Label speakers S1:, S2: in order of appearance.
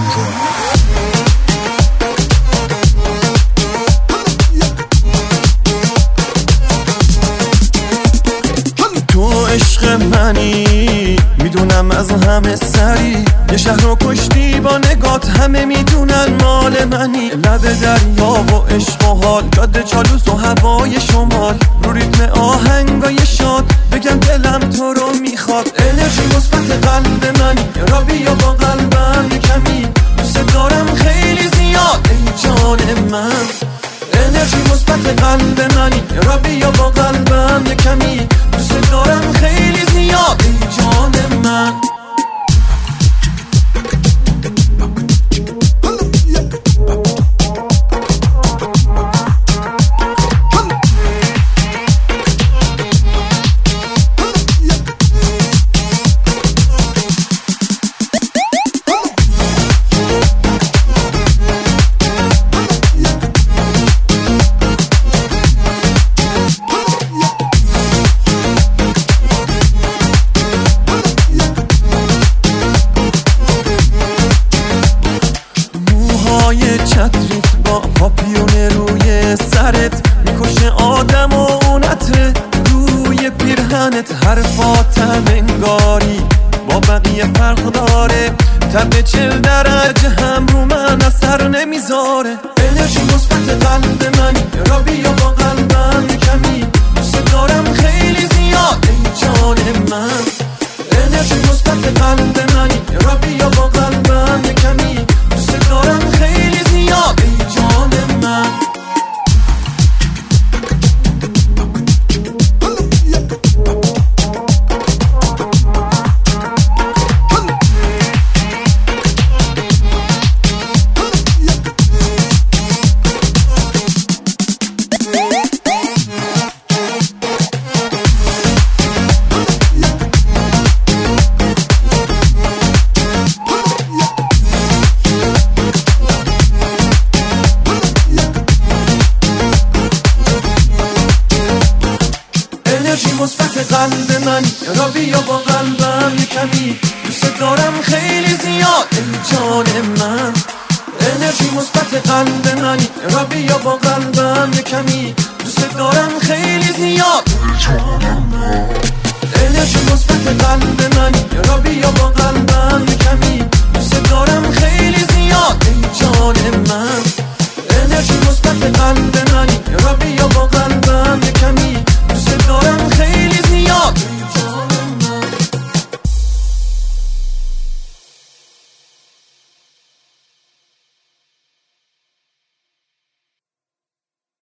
S1: تو عشق منی، میدونم از همه سری، یه شهر رو کشتی با نگات، همه میدونن مال منی. لب دریا و عشق و حال، جاده چالوس و هوای شمال، رو ریتم آهنگای شاد، بگم دلم تو رو میخواد. انرژی مثبت قلب منی، را بیا با قلبم کمی، دوست دارم خیلی زیاد ای جان من. انرژی مثبت قلب منی، را بیا با قلبم کمی، دوست دارم خیلی زیاد ای جان من. چتریت با پاپیون روی سرت، میکشه آدم و اونت روی پیرهنت. حرفاتم انگاری با بقیه فرق داره، تب 40 درجه هم رو من اثر نمیذاره. انرژی مثبت قلب منی، را بیا با قلبم کمی، دوست دارم خیلی زیاد ای جان من. انرژی مثبت قلب منی، را بیا با قلبم کمی، دوست دارم خیلی زیاد ای جان من. انرژی مثبت قلب من، را بیا با قلبم کمی، دوست دارم خیلی زیاد ای جان من. انرژی مثبت قلب من، را بیا با قلبم کمی، دوست دارم خیلی زیاد ای جان من. انرژی مثبت قلب من، را بیا با قلبم کمی،